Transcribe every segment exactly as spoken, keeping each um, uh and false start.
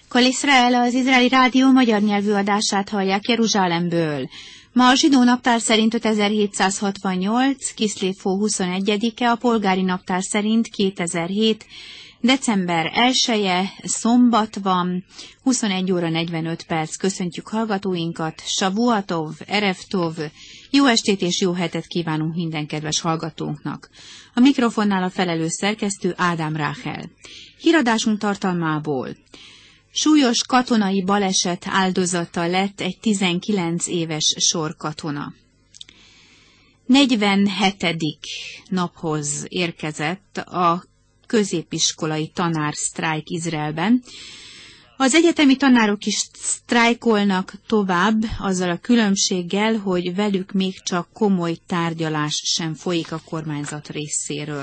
Kol Israel, az izraeli rádió magyar nyelvű adását hallják Jeruzsálemből. Ma a zsidó naptár szerint ötezer-hétszázhatvannyolc, Kiszlév-hó huszonegyedike, a polgári naptár szerint kétezer-hét, december elseje, szombat van, huszonegy óra negyvenöt perc. Köszöntjük hallgatóinkat, Savuatov, Erevtov, jó estét és jó hetet kívánunk minden kedves hallgatónknak. A mikrofonnál a felelős szerkesztő Ádám Ráhel. Híradásunk tartalmából: súlyos katonai baleset áldozata lett egy tizenkilenc éves sorkatona. negyvenhetedik naphoz érkezett a középiskolai tanársztrájk Izraelben. Az egyetemi tanárok is sztrájkolnak tovább, azzal a különbséggel, hogy velük még csak komoly tárgyalás sem folyik a kormányzat részéről.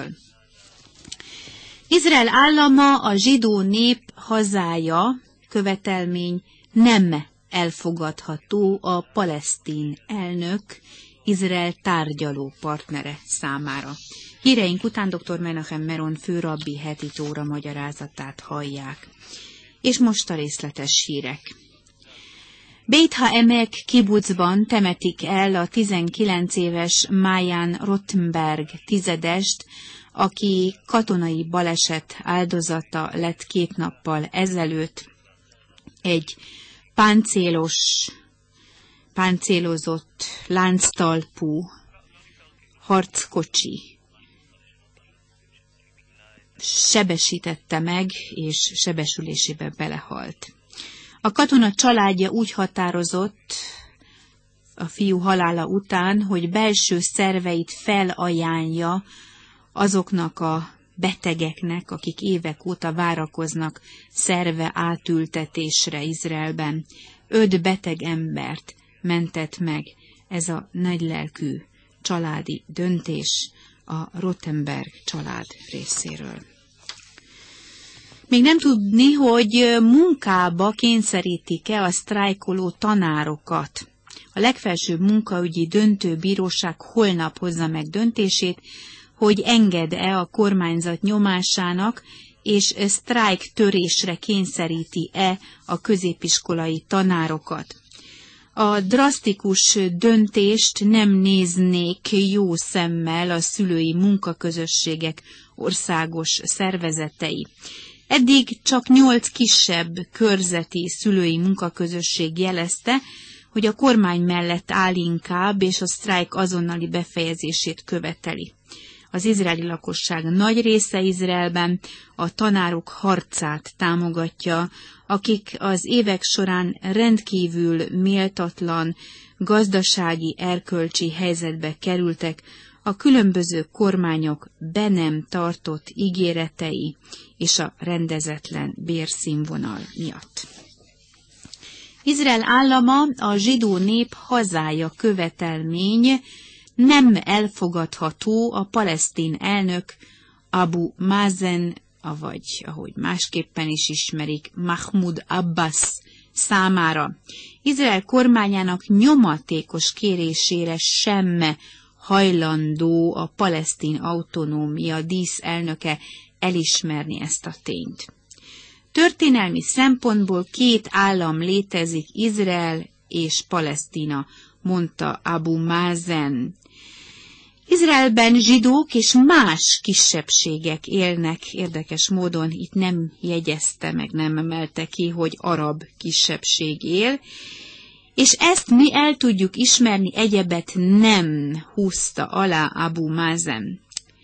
Izrael állama, a zsidó nép hazája követelmény nem elfogadható a palesztin elnök, Izrael tárgyaló partnere számára. Híreink után dr. Menachem Meron főrabbi heti tóra magyarázatát hallják. És most a részletes hírek. Beit HaEmek kibucban temetik el a tizenkilenc éves Máján Rottenberg tizedest, aki katonai baleset áldozata lett két nappal ezelőtt. Egy páncélos, páncélozott, lánctalpú harckocsi sebesítette meg, és sebesülésébe belehalt. A katona családja úgy határozott a fiú halála után, hogy belső szerveit felajánlja azoknak a betegeknek, akik évek óta várakoznak szerve átültetésre Izraelben. Öt beteg embert mentett meg ez a nagylelkű családi döntés a Rottenberg család részéről. Még nem tudni, hogy munkába kényszerítik-e a sztrájkoló tanárokat. A legfelsőbb munkaügyi döntőbíróság holnap hozza meg döntését, hogy enged-e a kormányzat nyomásának, és sztrájk törésre kényszeríti-e a középiskolai tanárokat. A drasztikus döntést nem néznék jó szemmel a szülői munkaközösségek országos szervezetei. Eddig csak nyolc kisebb körzeti szülői munkaközösség jelezte, hogy a kormány mellett áll inkább, és a sztrájk azonnali befejezését követeli. Az izraeli lakosság nagy része Izraelben a tanárok harcát támogatja, akik az évek során rendkívül méltatlan gazdasági, erkölcsi helyzetbe kerültek a különböző kormányok be nem tartott ígéretei és a rendezetlen bérszínvonal miatt. Izrael állama, a zsidó nép hazája követelmény nem elfogadható a palesztin elnök Abu Mazen, avagy ahogy másképpen is ismerik, Mahmoud Abbas számára. Izrael kormányának nyomatékos kérésére sem hajlandó a palesztin autonómia díszelnöke elismerni ezt a tényt. Történelmi szempontból két állam létezik, Izrael és Palesztina, mondta Abu Mazen. Izraelben zsidók és más kisebbségek élnek, érdekes módon itt nem jegyezte meg, nem emelte ki, hogy arab kisebbség él, és ezt mi el tudjuk ismerni, egyebet nem húzta alá Abu Mazen.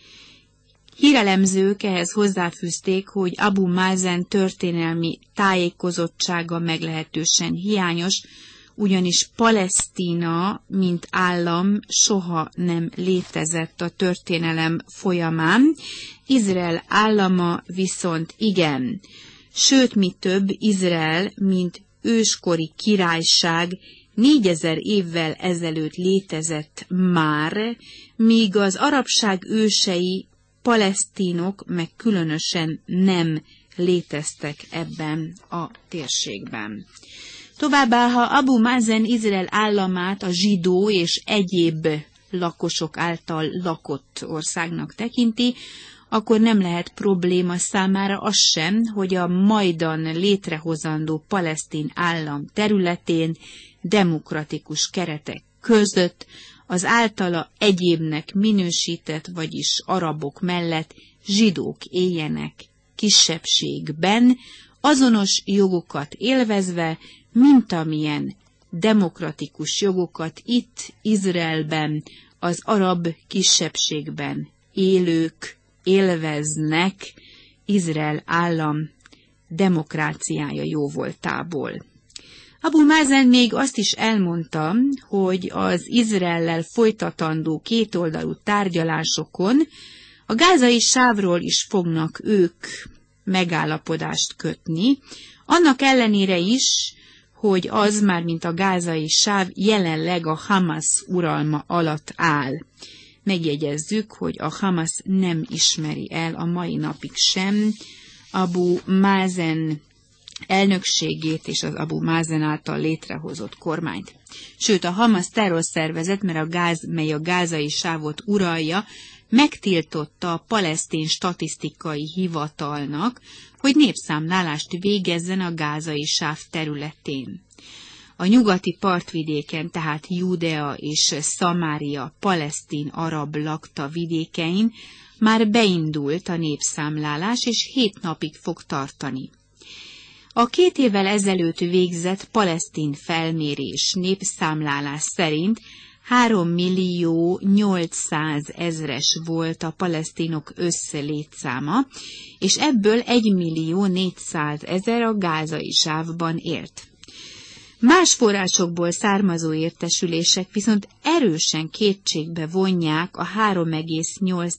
Hírelemzők ehhez hozzáfűzték, hogy Abu Mazen történelmi tájékozottsága meglehetősen hiányos, ugyanis Palesztina, mint állam soha nem létezett a történelem folyamán, Izrael állama viszont igen. Sőt, mi több, Izrael, mint őskori királyság négyezer évvel ezelőtt létezett már, míg az arabság ősei, palesztinok meg különösen nem léteztek ebben a térségben. Továbbá, ha Abu Mazen Izrael államát a zsidó és egyéb lakosok által lakott országnak tekinti, akkor nem lehet probléma számára az sem, hogy a majdan létrehozandó palesztin állam területén demokratikus keretek között az általa egyébnek minősített, vagyis arabok mellett zsidók éljenek kisebbségben, azonos jogokat élvezve, mint amilyen demokratikus jogokat itt Izraelben az arab kisebbségben élők élveznek Izrael állam demokráciája jóvoltából. Abu Mázen még azt is elmondta, hogy az Izraellel folytatandó kétoldalú tárgyalásokon a gázai sávról is fognak ők megállapodást kötni, annak ellenére is, hogy az már mint a gázai sáv jelenleg a Hamas uralma alatt áll. Megjegyezzük, hogy a Hamas nem ismeri el a mai napig sem Abu Mázen elnökségét és az Abu Mázen által létrehozott kormányt. Sőt, a Hamas terrorszervezet, mert a gáz, mely a gázai sávot uralja, megtiltotta a palesztin statisztikai hivatalnak, hogy népszámlálást végezzen a gázai sáv területén. A nyugati partvidéken, tehát Judea és Szamária palesztin arab lakta vidékein már beindult a népszámlálás, és hét napig fog tartani. A két évvel ezelőtt végzett palesztin felmérés népszámlálás szerint három millió nyolcszázezres volt a palesztinok összlétszáma, és ebből egy millió négyszázezer a gázai sávban élt. Más forrásokból származó értesülések viszont erősen kétségbe vonják a három egész nyolc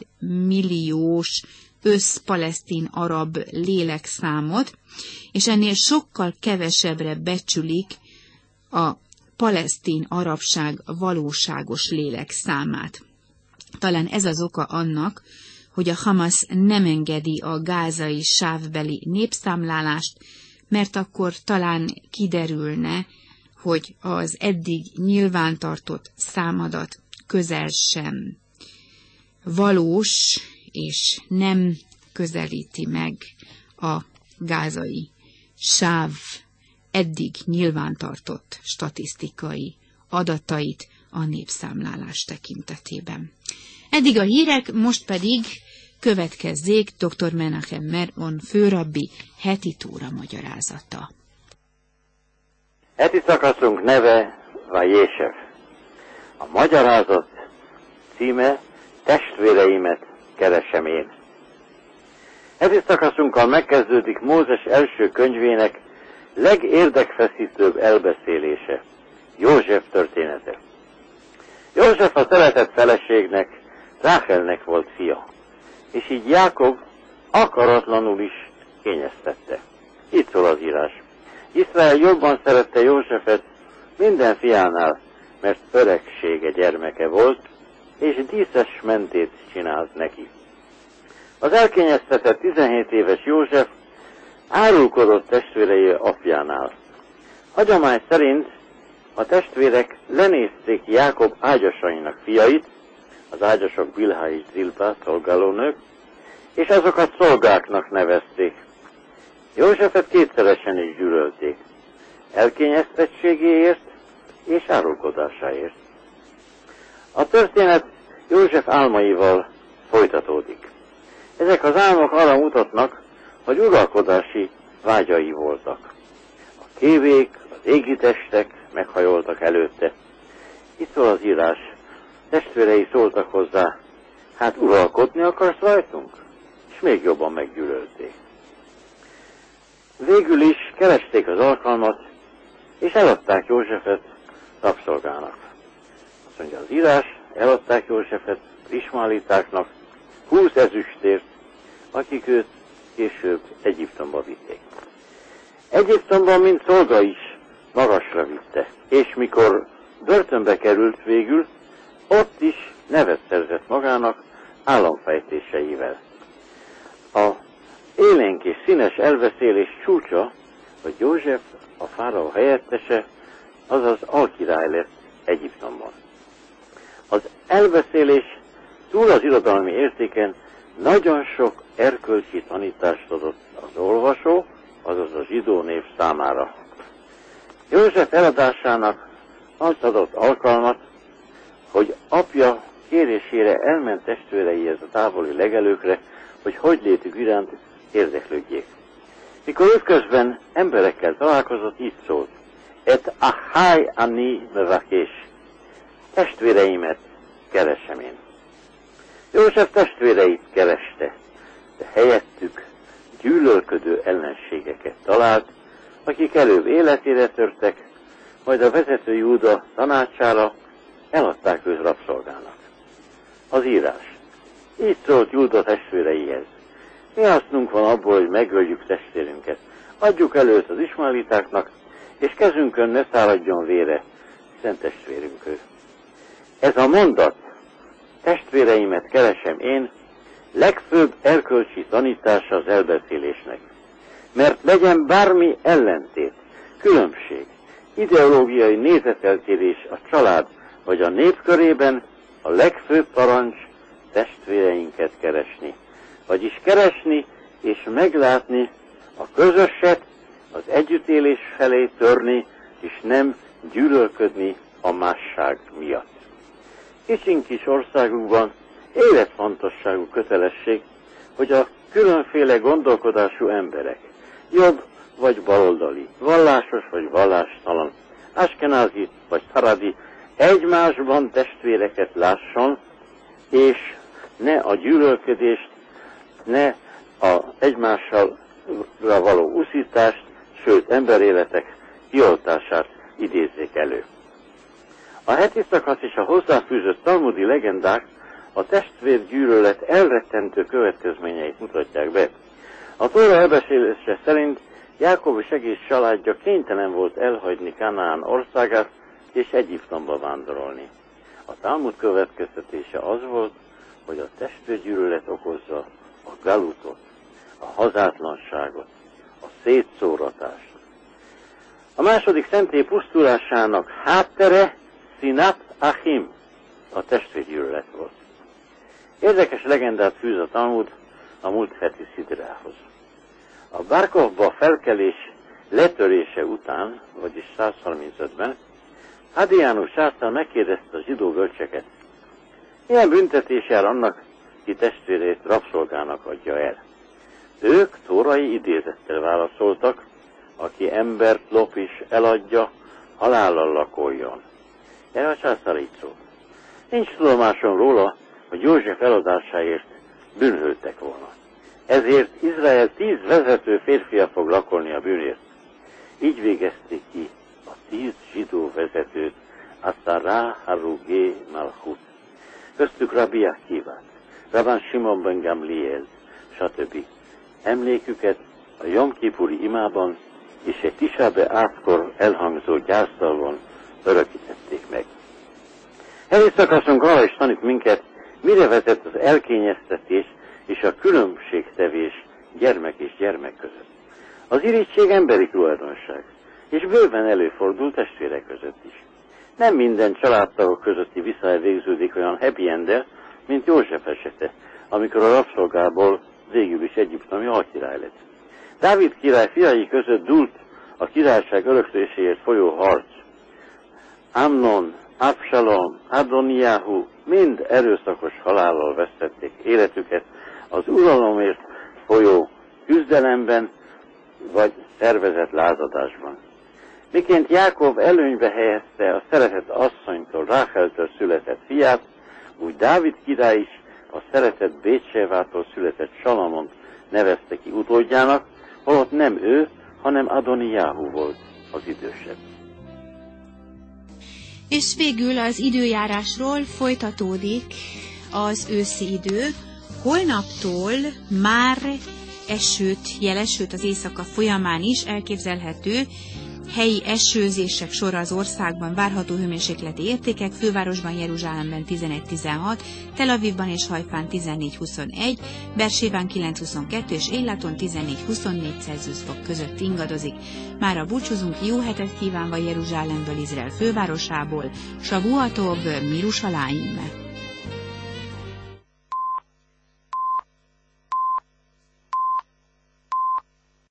milliós összpalesztin arab lélekszámot, és ennél sokkal kevesebbre becsülik a palesztin arabság valóságos lélekszámát. Talán ez az oka annak, hogy a Hamas nem engedi a gázai sávbeli népszámlálást, mert akkor talán kiderülne, hogy az eddig nyilvántartott számadat közel sem valós, és nem közelíti meg a gázai sáv eddig nyilvántartott statisztikai adatait a népszámlálás tekintetében. Eddig a hírek, most pedig következzék dr. Menachem Meron főrabbi heti tóra magyarázata. Heti szakaszunk neve Vajésef. A magyarázat címe Testvéreimet keresem én. Heti szakaszunkkal megkezdődik Mózes első könyvének legérdekfeszítőbb elbeszélése, József története. József a szeretett feleségnek, Ráhelnek volt fia, és így Jákob akaratlanul is kényeztette. Itt szól az írás. Izrael jobban szerette Józsefet minden fiánál, mert öregsége gyermeke volt, és díszes mentét csinált neki. Az elkényeztetett tizenhét éves József árulkodott testvérei apjánál. Hagyomány szerint a testvérek lenézték Jákob ágyasainak fiait, az ágyasok Bilhá és Zilpá szolgálónők, és azokat szolgáknak nevezték. Józsefet kétszeresen is gyűlölték, elkényeztettségéért és árulkodásáért. A történet József álmaival folytatódik. Ezek az álmok arra mutatnak, hogy uralkodási vágyai voltak. A kévék, az égitestek meghajoltak előtte. Itt szól az írás, testvérei szóltak hozzá, hát uralkodni akarsz rajtunk? És még jobban meggyűlölték. Végül is keresték az alkalmat, és eladták Józsefet rabszolgának. Azt mondja az írás, eladták Józsefet ismálitáknak húsz ezüstért, akik őt később Egyiptomba vitték. Egyiptomban mint szolga is magasra vitte, és mikor börtönbe került végül, ott is nevet szerzett magának államfejtéseivel. A élénk és színes elbeszélés csúcsa, hogy József, a fáraó helyettese, azaz alkirály lett Egyiptomban. Az elbeszélés túl az irodalmi értéken nagyon sok erkölcsi tanítást adott az olvasó, azaz a zsidó nép számára. József eladásának az adott alkalmat, hogy apja kérésére elment testvéreihez a távoli legelőkre, hogy hogy létük iránt érdeklődjék. Mikor útközben emberekkel találkozott, így szólt: Et ahai ani mevakés, testvéreimet keresem én. József testvéreit kereste, de helyettük gyűlölködő ellenségeket talált, akik előbb életére törtek, majd a vezető Júda tanácsára eladták őt rabszolgának. Az írás: így szólt Júda testvéreihez: mi hasznunk van abból, hogy megöljük testvérünket? Adjuk előtt az ismaelitáknak, és kezünkön ne száradjon vére, hiszen testvérünk ő. Ez a mondat, testvéreimet keresem én, legfőbb erkölcsi tanítása az elbeszélésnek. Mert legyen bármi ellentét, különbség, ideológiai nézeteltérés a család vagy a nép körében, a legfőbb parancs testvéreinket keresni. Vagyis keresni és meglátni a közöset, az együttélés felé törni, és nem gyűlölködni a másság miatt. Kicsiny kis országunkban életfontosságú kötelesség, hogy a különféle gondolkodású emberek, jobb vagy baloldali, vallásos vagy vallástalan, askenázi vagy szfaradi, egymásban testvéreket lásson, és ne a gyűlölködést, ne az egymással való uszítást, sőt emberéletek kioltását idézzék elő. A heti szakasz és a hozzáfűzött talmudi legendák a testvérgyűlölet elrettentő következményeit mutatják be. A Tóra elbeszélése szerint Jákob és egész családja kénytelen volt elhagyni Kanaán országát és Egyiptomba vándorolni. A Talmud következtetése az volt, hogy a testvérgyűlölet okozza a galutot, a hazátlanságot, a szétszóratást. A második szentély pusztulásának háttere Sinat Achim, a testvérgyűlölet volt. Érdekes legendát fűz a Talmud a múlt heti szidrához. A Bar-Kochba felkelés letörése után, vagyis százharmincötben, Hadiánus által megkérdezte a zsidó bölcseket: milyen büntetés jár annak, ki testvérét rabszolgának adja el? Ők tórai idézettel válaszoltak: aki embert lop is eladja, halállal lakoljon. Erre a császár így szólt: nincs tudomásom róla, hogy József eladásáért bűnhődtek volna. Ezért Izrael tíz vezető férfia fog lakolni a bűnért. Így végezték ki a tíz zsidó vezetőt, Atzará Harugé Malchut. Köztük Rabbi Akivát, Rabban Simon ben Gamliel, stb. Emléküket a Jom Kipuri imában és egy Tisá B'Ávkor elhangzó gyászdalon örökítették meg. Heti szakaszunk arra is tanít minket, mire vezet az elkényeztetés és a különbségtevés gyermek és gyermek között. Az irigység emberi tulajdonság, és bőven előfordul testvérek között is. Nem minden családtagok közötti viszály végződik olyan happy end-el, mint József esete, amikor a rabszolgából végül is egyiptomi alkirály lett. Dávid király fiai között dúlt a királyság örökléséért folyó harc. Amnon, Absalom, Adoniáhu mind erőszakos halállal vesztették életüket az uralomért folyó küzdelemben vagy szervezett lázadásban. Miként Jákob előnybe helyezte a szeretett asszonytól, Ráheltől született fiát, úgy Dávid király is a szeretett Bétsevától született Salamont nevezte ki utódjának, holott nem ő, hanem Adoniáhu volt az idősebb. És végül az időjárásról folytatódik az őszi idő. Holnaptól már esőt jel, sőt az éjszaka folyamán is elképzelhető helyi esőzések sora az országban, várható hőmérsékleti értékek, fővárosban Jeruzsálemben tizenegy tizenhat, Tel Avivban és Hajfán tizennégy huszonegy, Bersébán kilenc huszonkettő és Élaton tizennégy huszonnégy Celsius fok között ingadozik. Mára búcsúzunk, jó hetet kívánva Jeruzsálemből, Izrael fővárosából, Savuatov, Mirushalayim.